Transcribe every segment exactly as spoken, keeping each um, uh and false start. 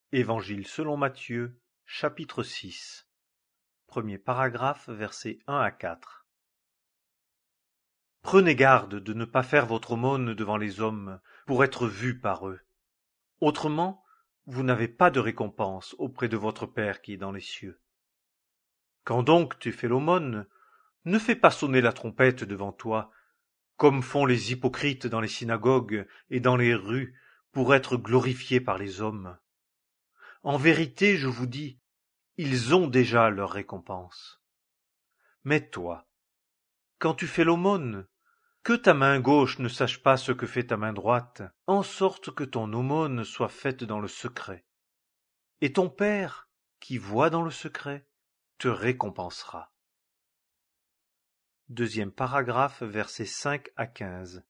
Évangile selon Matthieu, chapitre six. Premier paragraphe, versets un à quatre. Prenez garde de ne pas faire votre aumône devant les hommes, pour être vus par eux. Autrement, vous n'avez pas de récompense auprès de votre Père qui est dans les cieux. Quand donc tu fais l'aumône, ne fais pas sonner la trompette devant toi, comme font les hypocrites dans les synagogues et dans les rues, pour être glorifiés par les hommes. En vérité, je vous dis, ils ont déjà leur récompense. Mais toi, quand tu fais l'aumône, que ta main gauche ne sache pas ce que fait ta main droite, en sorte que ton aumône soit faite dans le secret. Et ton Père, qui voit dans le secret, te récompensera. Deuxième paragraphe, versets cinq à quinze.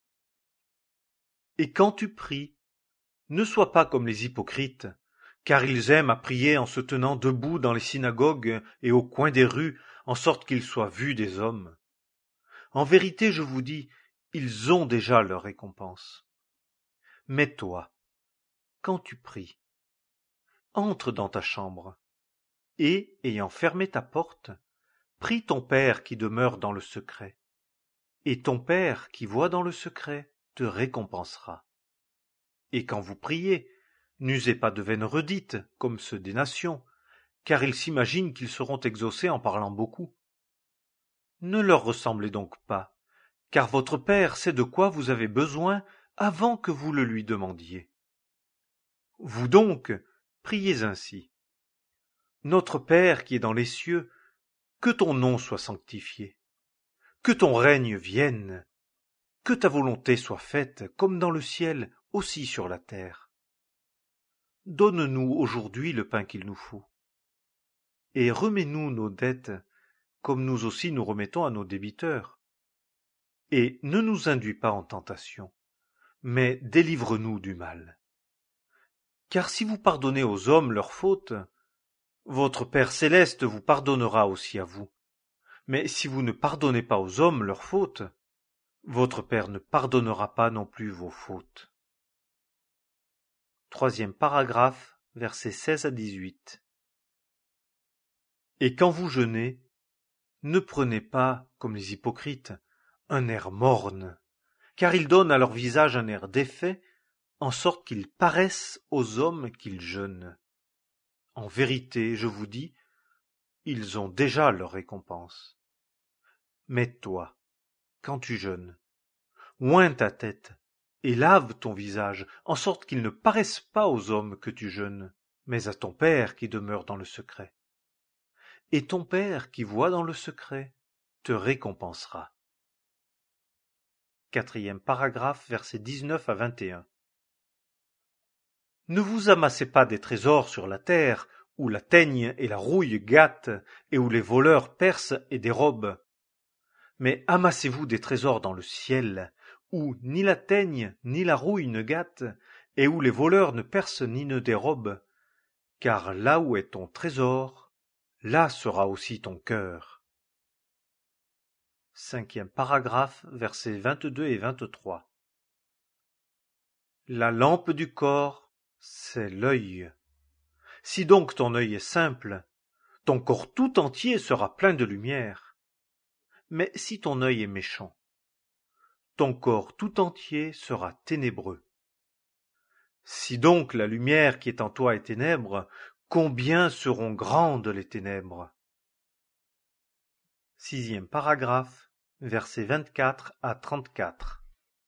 Et quand tu pries, ne sois pas comme les hypocrites, car ils aiment à prier en se tenant debout dans les synagogues et au coin des rues, en sorte qu'ils soient vus des hommes. En vérité, je vous dis, ils ont déjà leur récompense. Mais toi, quand tu pries, entre dans ta chambre, et, ayant fermé ta porte, prie ton Père qui demeure dans le secret. Et ton Père qui voit dans le secret te récompensera. Et quand vous priez, n'usez pas de vaines redites, comme ceux des nations, car ils s'imaginent qu'ils seront exaucés en parlant beaucoup. Ne leur ressemblez donc pas, car votre Père sait de quoi vous avez besoin avant que vous le lui demandiez. Vous donc, priez ainsi. Notre Père qui est dans les cieux, que ton nom soit sanctifié, que ton règne vienne, que ta volonté soit faite comme dans le ciel, aussi sur la terre. Donne-nous aujourd'hui le pain qu'il nous faut, et remets-nous nos dettes, comme nous aussi nous remettons à nos débiteurs. Et ne nous induis pas en tentation, mais délivre-nous du mal. Car si vous pardonnez aux hommes leurs fautes, votre Père céleste vous pardonnera aussi à vous. Mais si vous ne pardonnez pas aux hommes leurs fautes, votre Père ne pardonnera pas non plus vos fautes. Troisième paragraphe, versets seize à dix-huit. Et quand vous jeûnez, ne prenez pas, comme les hypocrites, un air morne, car ils donnent à leur visage un air défait, en sorte qu'ils paraissent aux hommes qu'ils jeûnent. En vérité, je vous dis, ils ont déjà leur récompense. Mais toi, quand tu jeûnes, oins ta tête et lave ton visage, en sorte qu'il ne paraisse pas aux hommes que tu jeûnes, mais à ton Père qui demeure dans le secret. Et ton Père qui voit dans le secret te récompensera. Quatrième paragraphe, versets dix-neuf à vingt et un. Ne vous amassez pas des trésors sur la terre, où la teigne et la rouille gâtent, et où les voleurs percent et dérobent. Mais amassez-vous des trésors dans le ciel, où ni la teigne ni la rouille ne gâtent, et où les voleurs ne percent ni ne dérobent. Car là où est ton trésor, là sera aussi ton cœur. Cinquième paragraphe, versets vingt-deux et vingt-trois. La lampe du corps, c'est l'œil. Si donc ton œil est simple, ton corps tout entier sera plein de lumière. Mais si ton œil est méchant, ton corps tout entier sera ténébreux. Si donc la lumière qui est en toi est ténèbre, combien seront grandes les ténèbres? Sixième paragraphe, versets vingt-quatre à trente-quatre.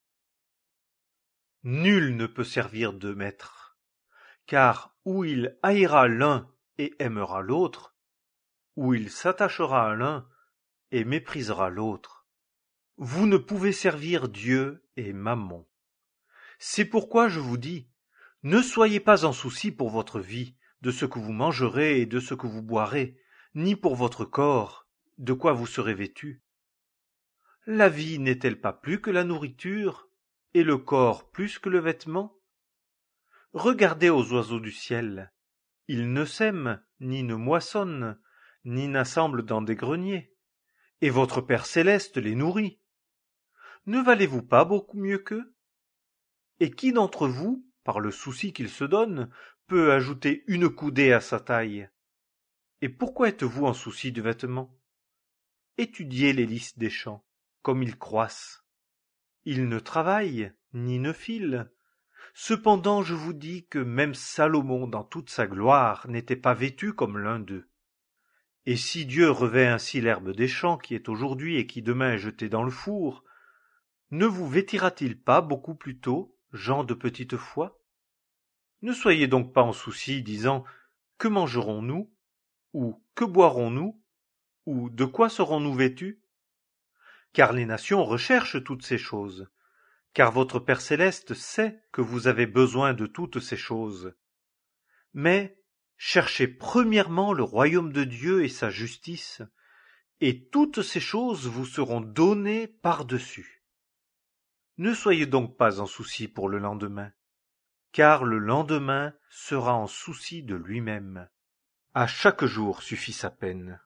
Nul ne peut servir deux maîtres, car ou il haïra l'un et aimera l'autre, ou il s'attachera à l'un et méprisera l'autre. Vous ne pouvez servir Dieu et Mammon. C'est pourquoi je vous dis, ne soyez pas en souci pour votre vie, de ce que vous mangerez et de ce que vous boirez, ni pour votre corps, de quoi vous serez vêtus. La vie n'est-elle pas plus que la nourriture, et le corps plus que le vêtement? Regardez aux oiseaux du ciel. Ils ne sèment, ni ne moissonnent, ni n'assemblent dans des greniers, et votre Père céleste les nourrit. Ne valez-vous pas beaucoup mieux qu'eux? Et qui d'entre vous, par le souci qu'il se donne, peut ajouter une coudée à sa taille. Et pourquoi êtes-vous en souci de vêtements? Étudiez les lys des champs, comme ils croissent. Ils ne travaillent, ni ne filent. Cependant je vous dis que même Salomon dans toute sa gloire n'était pas vêtu comme l'un d'eux. Et si Dieu revêt ainsi l'herbe des champs qui est aujourd'hui et qui demain est jetée dans le four, ne vous vêtira-t-il pas beaucoup plus tôt, gens de petite foi? Ne soyez donc pas en souci, disant « Que mangerons-nous » ou « Que boirons-nous » ou « De quoi serons-nous vêtus » Car les nations recherchent toutes ces choses, car votre Père céleste sait que vous avez besoin de toutes ces choses. Mais cherchez premièrement le royaume de Dieu et sa justice, et toutes ces choses vous seront données par-dessus. Ne soyez donc pas en souci pour le lendemain, car le lendemain sera en souci de lui-même. À chaque jour suffit sa peine.